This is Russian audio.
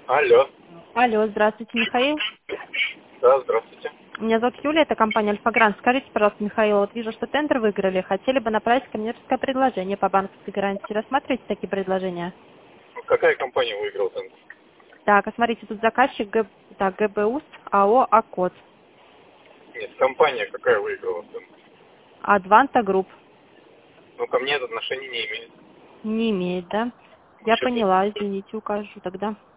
Алло. Алло, здравствуйте, Михаил. Да, здравствуйте. Меня зовут Юлия, это компания Альфа-Грант. Скажите, пожалуйста, Михаил, вот вижу, что тендер выиграли. Хотели бы направить коммерческое предложение по банковской гарантии. Рассматривайте такие предложения. Какая компания выиграла тендер? Так, а смотрите, тут заказчик ГБУС АО «Акод». Нет, компания какая выиграла тендер? Адванта Групп. Ну, ко мне это отношение не имеет. Не имеет, да? Я Почему? поняла, извините, укажу тогда.